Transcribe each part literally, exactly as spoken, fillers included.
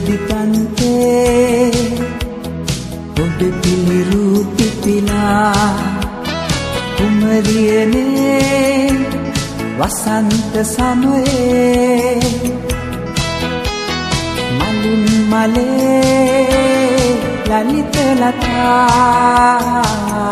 දිගන්තේ ඔබ පිළිරු පිපිලා කුමරියනේ වසන්ත සමයේ මලින් මලේ ලලිත ලතා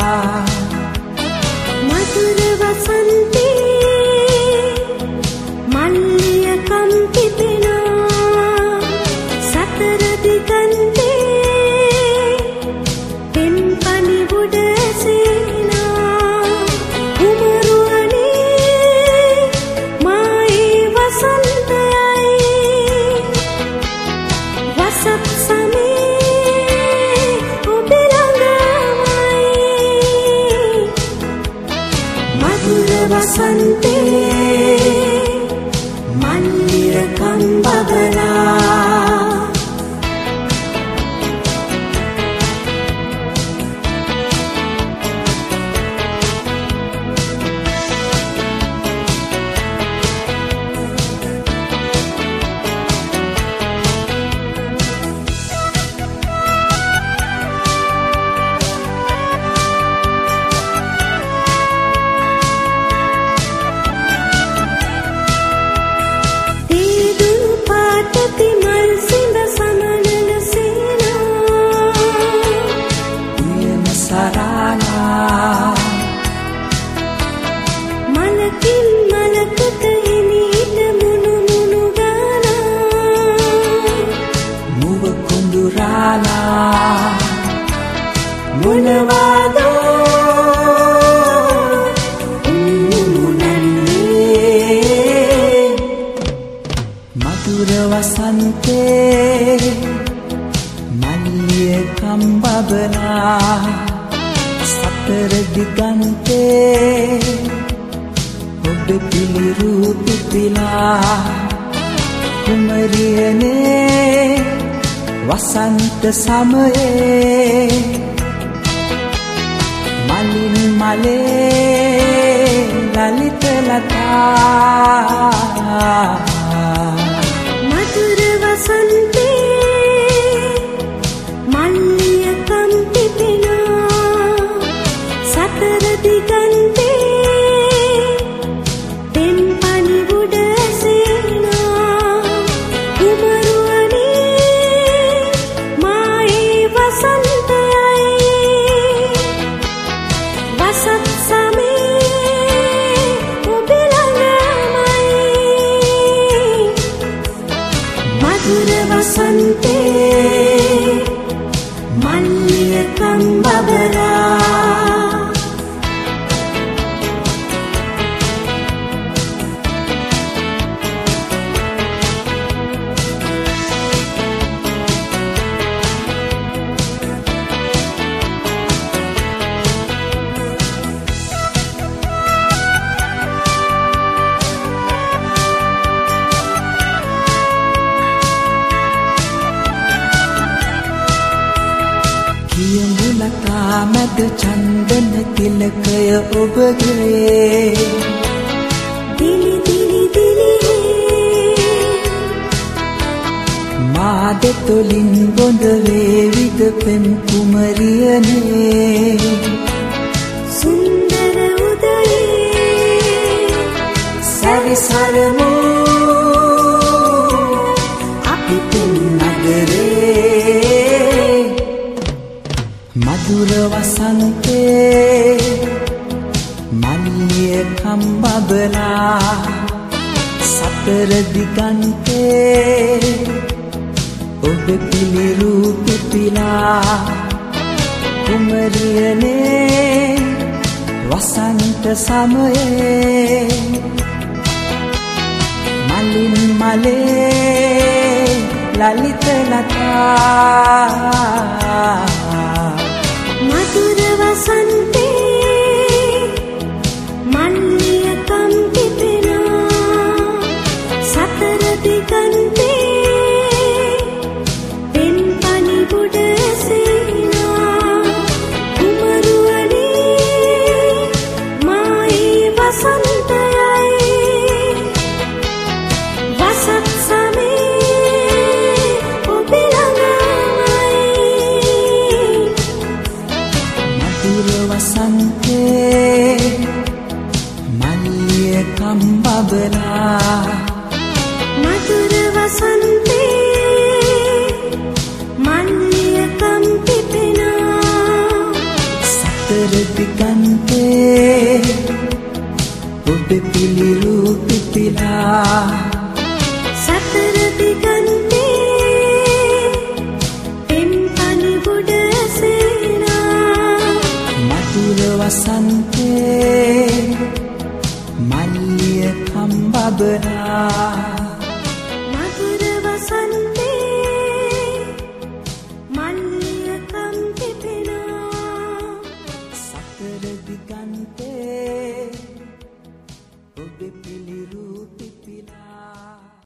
මధుර වසන්තේ මල්ලිය කම්පිතනා සතර දිගන්තේ පෙම්පනි උඩ සේනා කුමරුවනේ මායි වසන්තයයි වසත් සමේ ඔබ ළඟමයි මధుර වසන්තේ මල්ලිය කම්බබලා මලකින් මලකට හිමීට මුණු මුණු ගාලා මුව කුඳුරාලා මුනවාදෝ උමුනන්නේ මధుර වසන්තේ මල්ලිය කම්බබලා සතර දිගන්තේ ඔබ පිළිරු පිපිලා කුමරියනේ වසන්ත සමයේ මලින් මලේ ලලිත ලතා මధుර වසන්තේ මල්ලිය කම්පිතනා සතර දිගන්තේ පෙම්පනි උඩ සේනා කුමරුවනේ මායි වසන්තයයි වසත් සමේ ඔබ ළඟමයි මధుර වසන්තේ මල්ලිය කම්බබලා කියමුලතා මැද චන්දන තිලකය ඔබගේ දිලි දිලි දිලි මා දෙතොලින් බොඳ වේවිද පෙම් කුමරියනේ සුන්දර උදයේ සැරිසරමු අපි තුන් නගරේ මధుර වසන්තේ මල්ලිය කම්බබලා සතර දිගන්තේ ඔබ පිළිරු පිපිලා කුමරියනේ වසන්ත සමයේ මලින් මලේ ලලිත ලතා මధుර වසන්තේ මල්ලිය කම්පිතනා සතර දිගන්තේ පෙම්පනි උඩ සේනා කුමරුවනේ මායි වසන්තයයි වසත් සමේ ඔබ මල්ලිය කම්බබලා මధుර වසන්තේ මල්ලිය කම්පිපෙනා සතර දිගන්තේ ඔබ පිළිරු පිපිලා සතර දිගන්තේ පෙම් පනිබුඩ සේනා මధుර වසන්තේ මල්ලිය කම්බබලා